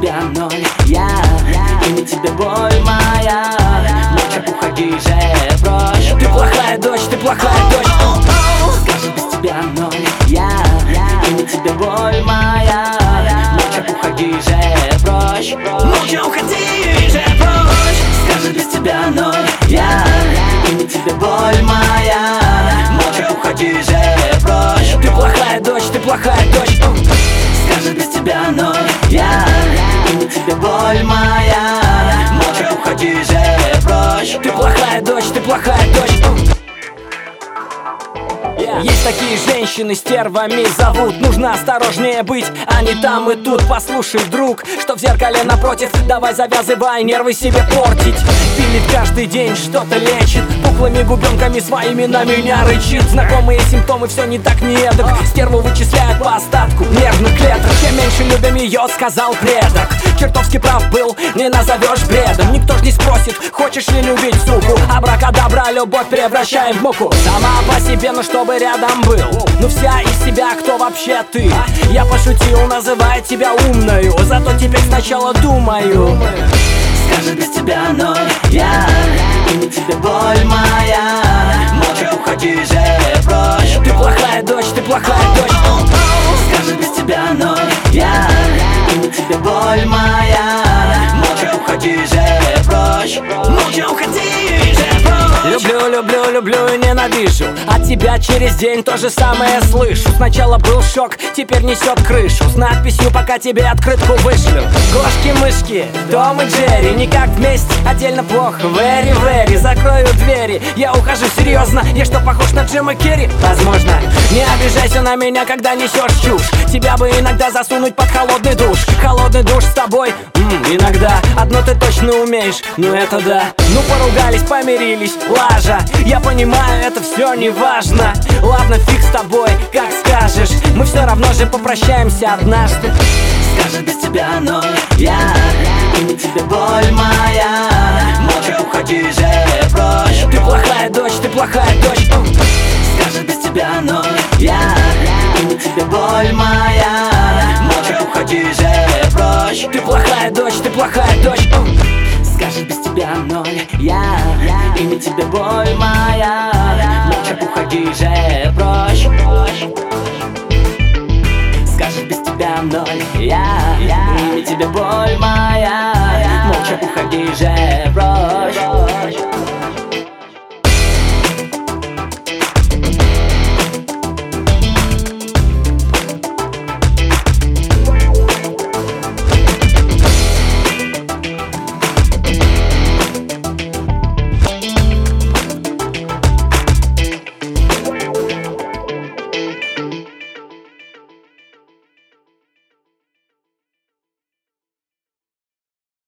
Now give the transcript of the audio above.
тебя ноль я, имя тебе боль моя. Молча уходи же прочь. Ты плохая дочь, ты плохая дочь. Скажет без тебя ноль я, имя тебе боль моя. Молча уходи же прочь. Молча уходи же прочь. Скажет без тебя ноль я, имя тебе боль моя. Молча уходи же прочь. Ты плохая дочь, ты плохая дочь. Скажет без тебя ноль я, имя тебе боль моя. Молча уходи же прочь. Ты плохая дочь, ты плохая дочь. Есть такие женщины, стервами зовут. Нужно осторожнее быть, а не там и тут. Послушай, друг, что в зеркале напротив. Давай завязывай, нервы себе портить. Пилит каждый день, что-то лечит. Пухлыми губенками своими на меня рычит. Знакомые симптомы, все не так, не эдак. Стерву вычисляют по остатку нервных клеток. Чем меньше любим ее, сказал предок. Чертовски прав был, не назовешь бредом. Никто ж не спросит, хочешь ли любить суку. Абракадабра, любовь превращаем в муку. Сама по себе, но чтобы рядом был. Ну вся из себя, кто вообще ты? Я пошутил, называя тебя умною. Зато теперь сначала думаю. Скажет без тебя ноль я, имя тебе боль моя. Молча уходи же прочь. Ты плохая дочь, ты плохая дочь. Скажет без тебя ноль я, имя тебе боль моя. Молча уходи же прочь. Молча уходи же прочь. Люблю, люблю, люблю и ненавижу. От тебя через день то же самое слышу. Сначала был шок, теперь несет крышу. С надписью «Пока тебе открытку вышлю». Кошки-мышки, Том и Джерри. Никак вместе, отдельно плохо. Very, very, закрою двери. Я ухожу серьезно, я что, похож на Джима Керри? Возможно. Не обижайся на меня, когда несешь чушь. Тебя бы иногда засунуть под холодный душ. Холодный душ с тобой, иногда. Одно ты точно умеешь, ну это да. Ну поругались, помирились, лажа. Я понимаю, это все не важно. Ладно, фиг с тобой, как скажешь. Мы все равно же попрощаемся однажды. Скажет без тебя ноль я, имя тебе боль моя. Молча уходи же прочь. Ты плохая дочь, ты плохая дочь. Скажет без тебя ноль я, имя тебе боль моя. Молча уходи же прочь. Ты плохая дочь, ты плохая дочь. Скажет без тебя ноль я, имя тебе боль моя. Молча уходи же прочь. Скажет без тебя ноль я, имя тебе боль моя. Молча уходи же прочь.